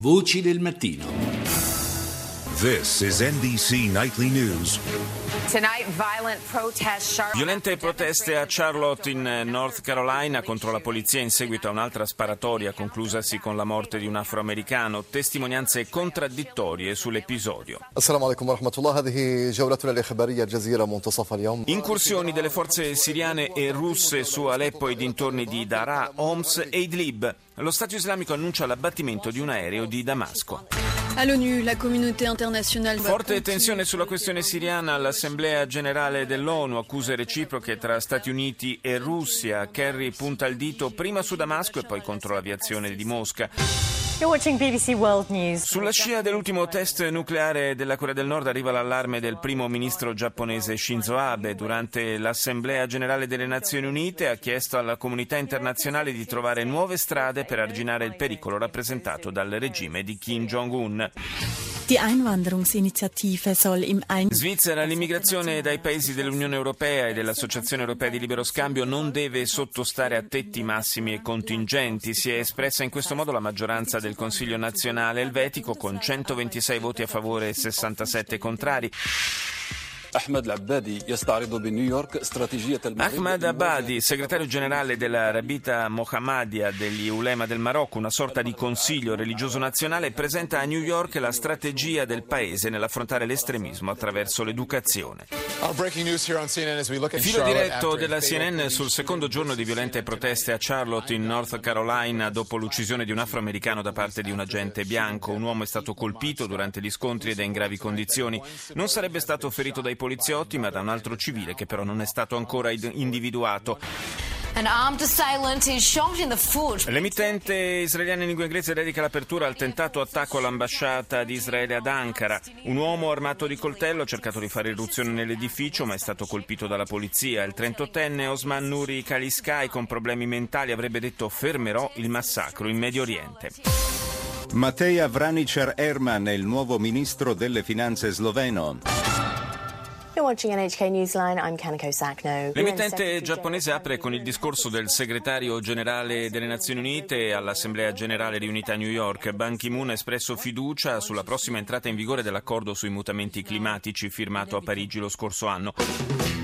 Voci del mattino. This is NBC Nightly News. Violente proteste a Charlotte in North Carolina contro la polizia in seguito a un'altra sparatoria conclusasi con la morte di un afroamericano. Testimonianze contraddittorie sull'episodio. السلام عليكم ورحمة الله. هذه جولتنا الإخبارية الجزيرة منتصف اليوم. Incursioni delle forze siriane e russe su Aleppo e dintorni di Daraa, Homs e Idlib. Lo Stato islamico annuncia l'abbattimento di un aereo di Damasco. All'ONU, la comunità internazionale. Forte tensione sulla questione siriana all'Assemblea Generale dell'ONU, accuse reciproche tra Stati Uniti e Russia. Kerry punta il dito prima su Damasco e poi contro l'aviazione di Mosca. You're watching BBC World News. Sulla scia dell'ultimo test nucleare della Corea del Nord arriva l'allarme del primo ministro giapponese Shinzo Abe. Durante l'Assemblea Generale delle Nazioni Unite ha chiesto alla comunità internazionale di trovare nuove strade per arginare il pericolo rappresentato dal regime di Kim Jong-un. Die Einwanderungsinitiative soll im Svizzera, l'immigrazione dai paesi dell'Unione Europea e dell'Associazione Europea di Libero Scambio non deve sottostare a tetti massimi e contingenti. Si è espressa in questo modo la maggioranza del Consiglio nazionale elvetico con 126 voti a favore e 67 contrari. Ahmed Abadi, segretario generale della Rabita Mohammadia degli Ulema del Marocco, una sorta di consiglio religioso nazionale, presenta a New York la strategia del paese nell'affrontare l'estremismo attraverso l'educazione. Filo diretto della CNN sul secondo giorno di violente proteste a Charlotte in North Carolina dopo l'uccisione di un afroamericano da parte di un agente bianco. Un uomo è stato colpito durante gli scontri ed è in gravi condizioni. Non sarebbe stato ferito dai poliziotti, ma da un altro civile che però non è stato ancora individuato. An armed assailant is shot in the foot. L'emittente israeliana in lingua inglese dedica l'apertura al tentato attacco all'ambasciata di Israele ad Ankara. Un uomo armato di coltello ha cercato di fare irruzione nell'edificio, ma è stato colpito dalla polizia. Il 38enne Osman Nuri Kaliskai, con problemi mentali, avrebbe detto: fermerò il massacro in Medio Oriente. Mateja Vraničar-Erman è il nuovo ministro delle finanze sloveno. L'emittente giapponese apre con il discorso del segretario generale delle Nazioni Unite all'Assemblea Generale riunita a New York. Ban Ki-moon ha espresso fiducia sulla prossima entrata in vigore dell'accordo sui mutamenti climatici firmato a Parigi lo scorso anno.